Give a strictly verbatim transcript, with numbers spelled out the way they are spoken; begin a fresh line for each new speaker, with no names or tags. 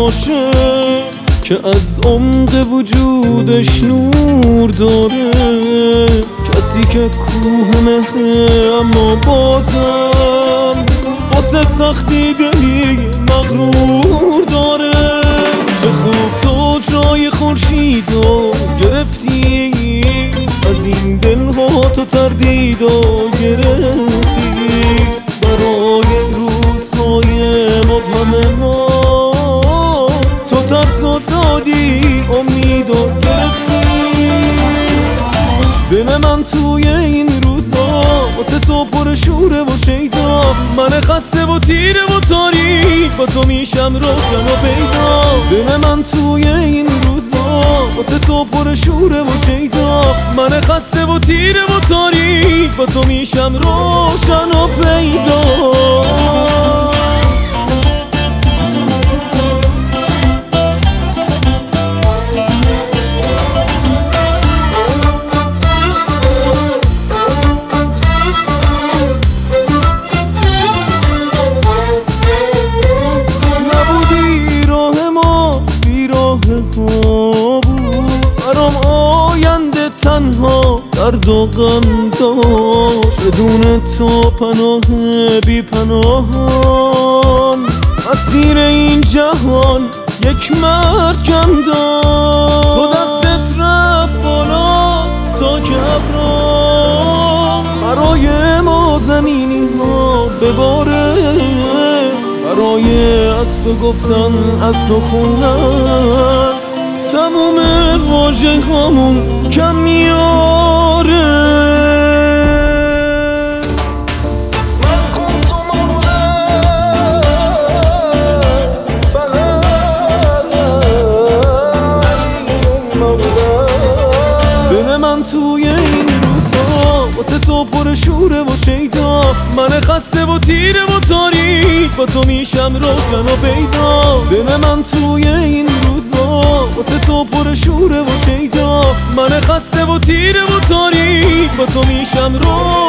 باشه که از عمق وجودش نور داره، کسی که کوه مهره اما بازم واسه سختی دلی مغرور داره. چه خوب تو جای خورشیدو گرفتی، از این دلها تو تردیدو گرفتی، برای روزهای مبهم ما تو ترسو دادی امیدو گرفتی. دل من توی این روزا واسه تو پر شوره و شیدا، من خسته و تیره و تاریک با تو میشم روشن و پیدا. دل من توی این روزا واسه تو پر شوره و شیدا، من خسته و تیره و تاریک با تو میشم روشن و پیدا. برام آینده تنها درد و غم داشت، بدون تو پناه بی پناهان، مسیر این جهان یک مرد کم داشت. تو دستت رفت بالا تا که ابرا برای ما زمینی ها بباره، برای از تو گفتن از تو خوندن تموم واژه هامون کم میاره. دل من توی این روزا واسه تو پر شوره و شیدا، من خسته و تیره و تاریک با تو میشم روشن و پیدا. دل من توی این روزا واسه تو پر شوره و شیدا، من خسته و تیره و تاریک با تو میشم روشن